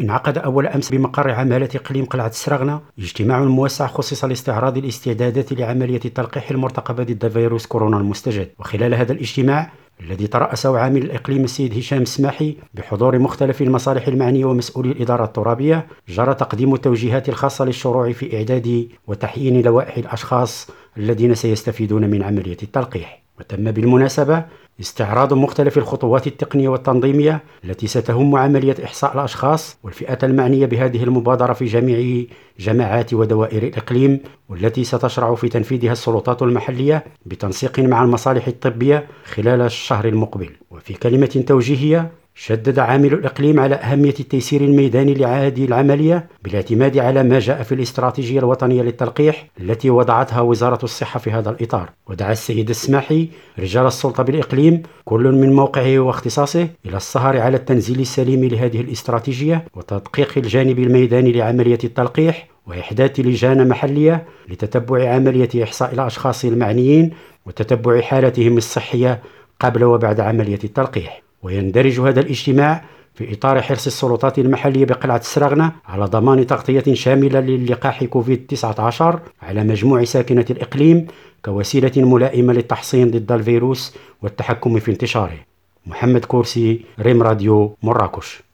انعقد أول أمس بمقر عمالة إقليم قلعة السراغنة اجتماع موسع خصص لاستعراض الاستعدادات لعملية التلقيح المرتقبة ضد فيروس كورونا المستجد. وخلال هذا الاجتماع الذي ترأسه عامل الإقليم السيد هشام السماحي بحضور مختلف المصالح المعنية ومسؤولي الإدارة الترابية، جرى تقديم التوجيهات الخاصة للشروع في إعداد وتحيين لوائح الأشخاص الذين سيستفيدون من عملية التلقيح. وتم بالمناسبة استعراض مختلف الخطوات التقنية والتنظيمية التي ستهم عملية إحصاء الأشخاص والفئات المعنية بهذه المبادرة في جميع جماعات ودوائر الإقليم، والتي ستشرع في تنفيذها السلطات المحلية بتنسيق مع المصالح الطبية خلال الشهر المقبل. وفي كلمة توجيهية شدد عامل الإقليم على أهمية التيسير الميداني لهذه العملية بالاعتماد على ما جاء في الاستراتيجية الوطنية للتلقيح التي وضعتها وزارة الصحة في هذا الإطار. ودعا السيد السماحي رجال السلطة بالإقليم كل من موقعه واختصاصه إلى السهر على التنزيل السليم لهذه الاستراتيجية وتدقيق الجانب الميداني لعملية التلقيح وإحداث لجان محلية لتتبع عملية إحصاء الأشخاص المعنيين وتتبع حالتهم الصحية قبل وبعد عملية التلقيح. ويندرج هذا الاجتماع في إطار حرص السلطات المحلية بقلعة السراغنة على ضمان تغطية شاملة للقاح كوفيد-19 على مجموع ساكنة الإقليم كوسيلة ملائمة للتحصين ضد الفيروس والتحكم في انتشاره. محمد كورسي، ريم راديو، مراكش.